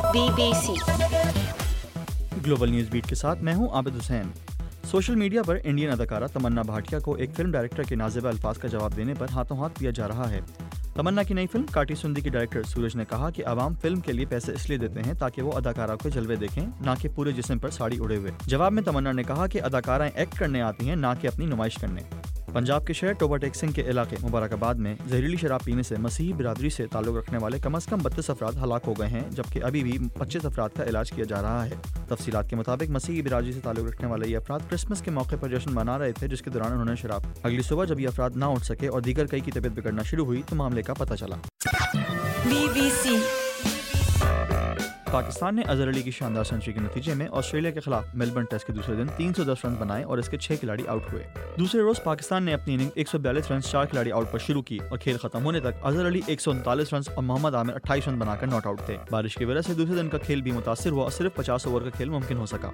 BBC global news beat के साथ मैं हूं आबिद हुसैन। सोशल मीडिया पर इंडियन अदाकारा तमन्ना भाटिया को एक फिल्म डायरेक्टर के नाज़िबा अल्फाज का जवाब देने पर हाथों हाथ दिया जा रहा है। तमन्ना की नई फिल्म काटी सुंदी के डायरेक्टर सूरज ने कहा कि आवाम फिल्म के लिए पैसे इसलिए देते हैं ताकि वो अदाकारा के जलवे देखें, ना कि पूरे जिस्म पर साड़ी उड़े हुए। जवाब में तमन्ना ने कहा कि अदाकाराएं एक्ट करने आती हैं, ना कि अपनी नुमाइश करने। पंजाब के शहर टोबा टेक सिंह के इलाके मुबारकाबाद में जहरीली शराब पीने से मसीही बिरादरी से ताल्लुक रखने वाले कम से कम 32 अफराद हलाक हो गए हैं, जबकि अभी भी 25 अफराद का इलाज किया जा रहा है। तफसीलात के मुताबिक मसीही बिरादरी से ताल्लुक रखने वाले ये अफराद क्रिसमस के मौके पर जश्न मना रहे थे, जिसके दौरान उन्होंने शराब। अगली सुबह जब ये अफराद ना उठ सके और दीगर कई की तबीयत बिगड़ना शुरू हुई तो मामले का पता चला। BBC पाकिस्तान ने अजहर अली की शानदार सेंचुरी के नतीजे में ऑस्ट्रेलिया के खिलाफ मेलबर्न टेस्ट के दूसरे दिन 310 रन बनाए और इसके 6 खिलाड़ी आउट हुए। दूसरे रोज पाकिस्तान ने अपनी इनिंग 142 रन 4 खिलाड़ी आउट पर शुरू की और खेल खत्म होने तक अजहर अली 139 रन और मोहम्मद आमिर 28 रन बनाकर नॉट आउट थे। बारिश की वजह से दूसरे दिन का खेल भी मुतासिर हुआ और सिर्फ 50 ओवर का खेल मुमकिन हो सका।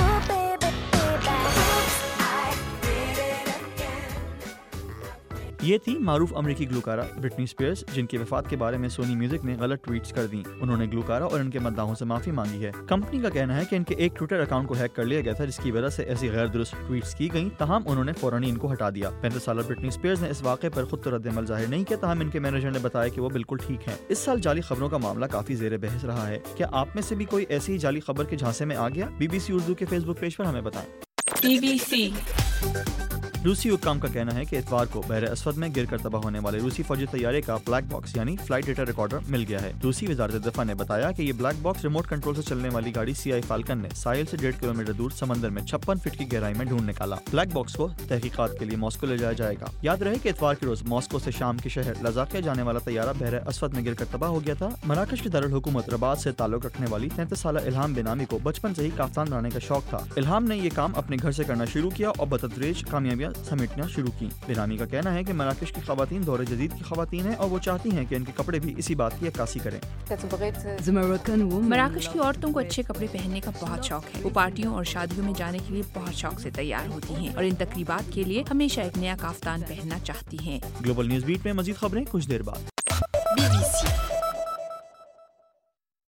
ये थी मारूफ अमरीकी ग्लूकारा ब्रिटनी स्पीयर्स, जिनकी वफात के बारे में सोनी म्यूजिक ने गलत ट्वीट्स कर दी। उन्होंने ग्लूकारा और इनके मद्दाहों से माफी मांगी है। कंपनी का कहना है कि इनके एक ट्विटर अकाउंट को हैक कर लिया गया था, जिसकी वजह से ऐसी गैर दुरुस्त ट्वीट्स की गई। तमाम उन्होंने फौरन ही इनको हटा दिया। 35 साल ब्रिटनी स्पीयर्स ने इस वाक़े पर खुद तो रद्द-ए-अमल जाहिर नहीं किया, तमाम इनके मैनेजर ने बताया कि वो बिल्कुल ठीक है। इस साल जाली खबरों का मामला काफी ज़ेरे बहस रहा है। क्या आप में से भी कोई ऐसी ही जाली खबर के झांसे में आ गया? BBC उर्दू के फेसबुक पेज पर हमें बताएं। BBC रूसी हुक्काम का कहना है कि इतवार को बहर अस्वद में गिरकर तबाह होने वाले रूसी फौजी तैयारे का ब्लैक बॉक्स यानी फ्लाइट डेटा रिकॉर्डर मिल गया है। रूसी वजारत दफा ने बताया कि ये ब्लैक बॉक्स रिमोट कंट्रोल से चलने वाली गाड़ी CI फाल्कन ने साहिल से 1.5 किलोमीटर दूर समंदर में 56 फीट की गहराई में ढूंढ निकाला। ब्लैक बॉक्स को तहकीकात के लिए मॉस्को ले जाया जाएगा। याद रहे कि इतवार के रोज मॉस्को से शाम के शहर लजाकिया जाने वाला तैयारा बहर अस्वद में गिरकर तबाह हो गया था। मराकश की दारुल हुकूमत रबात से ताल्लुक रखने वाली 33 साल इल्हाम बेनामी को बचपन से ही काफ्तान बनाने का शौक था। इल्हाम ने ये काम अपने घर से करना शुरू किया और बतदरीज कामयाबियां समेटना शुरू की। बेनामी का कहना है कि मराकश की खवातीन दौरे जदीद की खवातीन हैं और वो चाहती हैं कि इनके कपड़े भी इसी बात की अक्कासी करें। मराकश की औरतों को अच्छे कपड़े पहनने का बहुत शौक है। वो पार्टियों और शादियों में जाने के लिए बहुत शौक से तैयार होती हैं और इन तकरीबात के लिए हमेशा एक नया काफ्तान पहनना चाहती हैं। ग्लोबल न्यूज़ बीट में मजीद खबरें कुछ देर बाद। BBC